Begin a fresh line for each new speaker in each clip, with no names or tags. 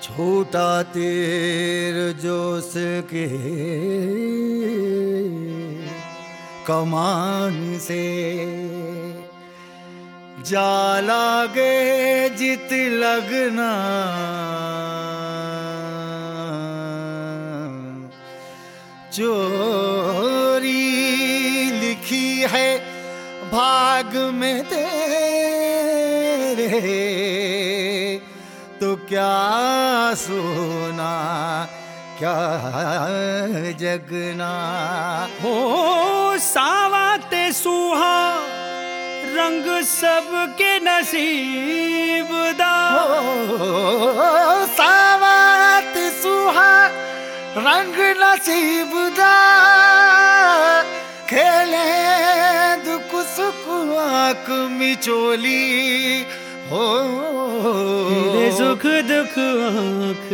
छोटा तीर जो उसके कमान से जा लागे जित लगना, चोरी लिखी है भाग में तेरे, तो क्या सोना क्या जगना।
हो सावाते सुहा रंग सबके नसीब दा,
सावात सुहा रंग नसीब दा, खेले दुख सुख आँख मिचोली हो,
तेरे सुख दुख आँख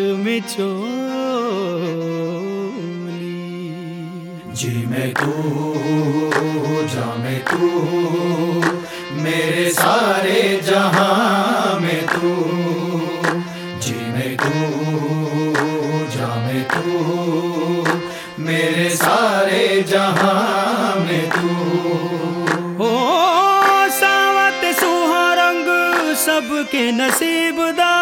मिचोली।
जी मैं तू जा मैं तू, मेरे सारे जहां में तू। जी मैं तू जा मैं तू, मेरे सारे जहां में तू।
हो सावत सुहा रंग सबके नसीब दा,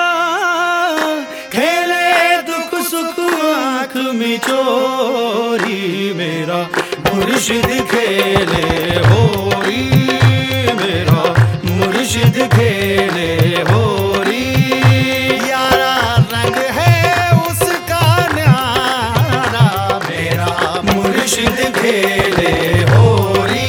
खेले दुख सुख आँख में चोरी, मेरा मुर्शिद खेले होरी, मेरा मुर्शिद खेले होरी।
यारा रंग है उसका न्यारा, मेरा मुर्शिद खेले होरी।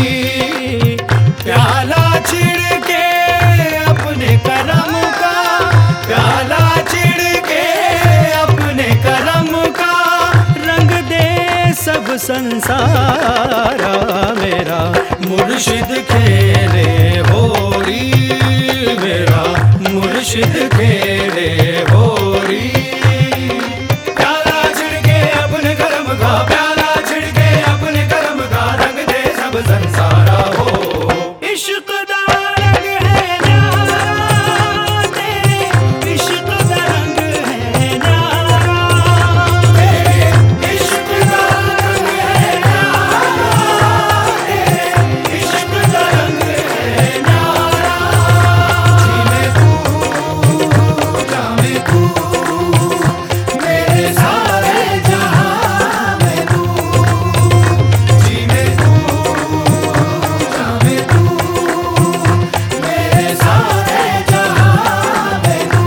प्याला छिड़के अपने करम का, प्याला छिड़के अपने करम का, रंग दे सब संसारा, मेरा मुर्शिद खेले होरी, मेरा मुर्शिद खेले होरी। प्याला छिड़के अपने करम का, प्याला छिड़के अपने करम का, रंग दे सब संसारा हो। इश्क दा रंग है न्यारा, तेरे इश्क दा रंग है न्यारा, तेरे इश्क दा रंग है न्यारा, तेरे इश्क दा रंग है न्यारा।
जी मैं तू जा मैं तू, मेरे सारे जहां में तू। जी मैं तू जा मैं तू, मेरे सारे जहां में तू।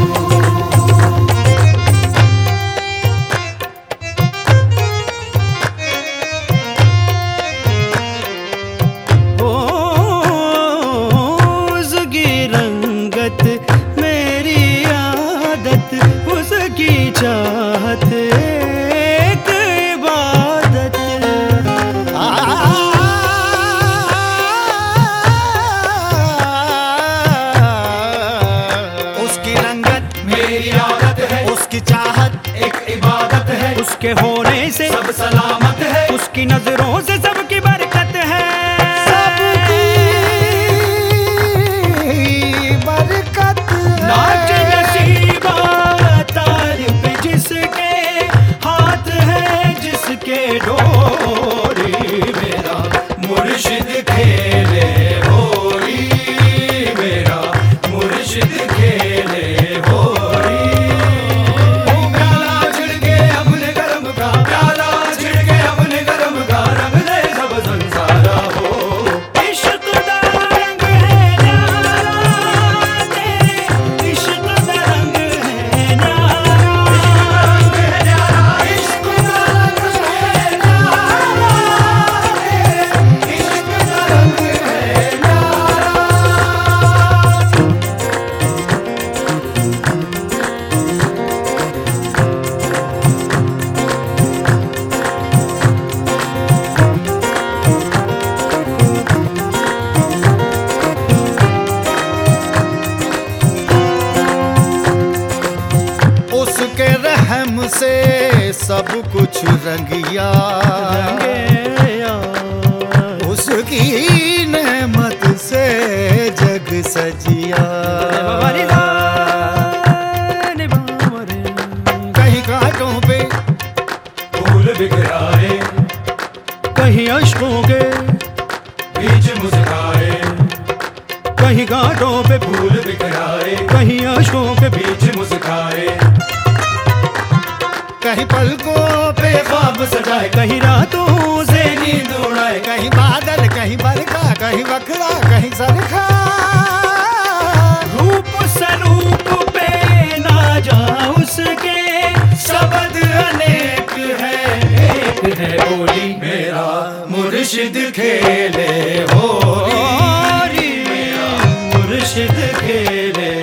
ओ उसकी रंगत मेरी आदत, उसकी चाहत एक इबादत।
उसकी रंगत मेरी आदत है, उसकी चाहत एक इबादत है।
उसके होने से
सब सलामत है,
उसकी नजरों से सबकी बरकत है।
सबकी बरकत
नाच नसीबा तारीफ जिसके हाथ है, जिसके डोरी, मेरा
मुर्शिद खेले होरी, मेरा मुर्शिद खेले होरी। ओ प्याला छिड़के अपने करम का, प्याला छिड़के अपने करम का, रंग दे सब संसारा हो।
इश्क दा रंग है न्यारा, तेरे इश्क दा रंग है न्यारा,
इश्क का रंग है न्यारा, इश्क का रंग है न्यारा। उसके रहम से सब कुछ रंगिया, उसकी नेमत से जग सजिया। बिखराए,
कहीं अश्कों के
बीच मुस्काए,
कहीं घाटों पे
फूल बिखराए,
कहीं अश्कों के बीच
बीच मुस्काए,
कहीं पलकों पे ख्वाब सजाए, कहीं रातों से नींद उड़ाए, कहीं बादल कहीं बरखा कहीं बखरा कहीं सरखा। रूप स्वरूप पे ना जा उसके शब्द अनेक है, एक है बोली
मेरा मुर्शिद खेले होली,
मेरा मुर्शिद खेले